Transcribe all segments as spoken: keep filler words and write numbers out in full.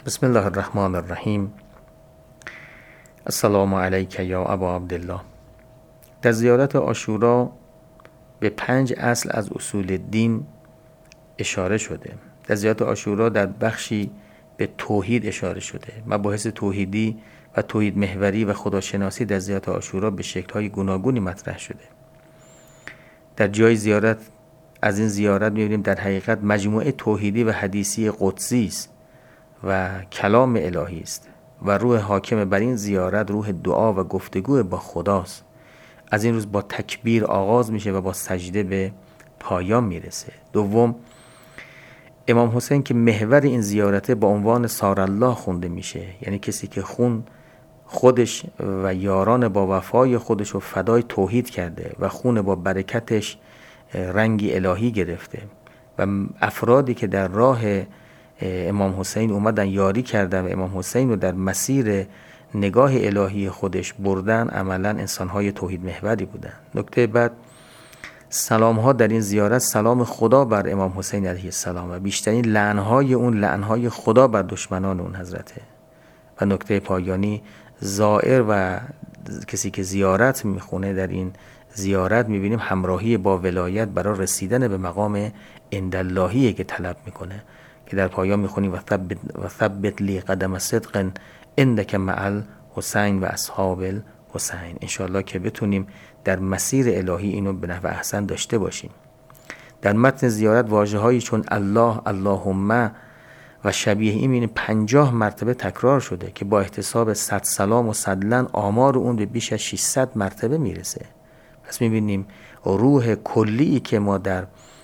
بسم الله الرحمن الرحیم. السلام علیک یا ابا عبدالله. در زیارت عاشورا به پنج اصل از اصول دین اشاره شده. در زیارت عاشورا در بخشی به توحید اشاره شده. مباحث توحیدی و توحید محوری و خداشناسی در زیارت عاشورا به شکل‌های گوناگونی مطرح شده. در جای زیارت از این زیارت می‌بینیم در حقیقت مجموعه توحیدی و حدیثی قدسی است و کلام الهی است و روح حاکم بر این زیارت روح دعا و گفتگو با خداست. از این روز با تکبیر آغاز میشه و با سجده به پایان میرسه. دوم، امام حسین که محور این زیارته با عنوان سارالله خونده میشه، یعنی کسی که خون خودش و یاران با وفای خودش رو فدای توحید کرده و خون با برکتش رنگی الهی گرفته و افرادی که در راه امام حسین اومدن یاری کردن و امام حسین رو در مسیر نگاه الهی خودش بردن، عملا انسانهای توحید محوری بودن. نکته بعد، سلام ها در این زیارت سلام خدا بر امام حسین علیه السلام و بیشترین لعنهای اون لعنهای خدا بر دشمنان اون حضرته. و نکته پایانی، زائر و کسی که زیارت میخونه در این زیارت میبینیم همراهی با ولایت برای رسیدن به مقام عنداللهیه که طلب میکنه که در پایان میخونیم و ثبت و ثبت لی قدم صدق عندک مع الحسین و اصحاب الحسین. انشاءالله که بتونیم در مسیر الهی اینو به نحو احسن داشته باشیم. در متن زیارت واژه‌هایی چون الله، اللهم و شبیه این می‌بینیم پنجاه مرتبه تکرار شده که با احتساب صد سلام و صد لعن آمار اون به بیش از ششصد مرتبه میرسه. پس می‌بینیم روح کلی که ما در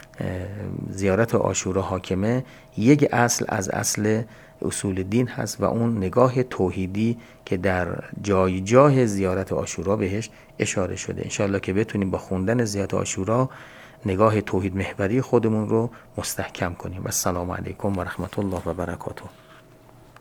زیارت عاشورا حاکمه یک اصل از اصل اصول دین هست و اون نگاه توحیدی که در جای جای زیارت عاشورا بهش اشاره شده. انشاءالله که بتونیم با خوندن زیارت عاشورا نگاه توحید محوری خودمون رو مستحکم کنیم. و السلام علیکم و رحمت الله و برکاته.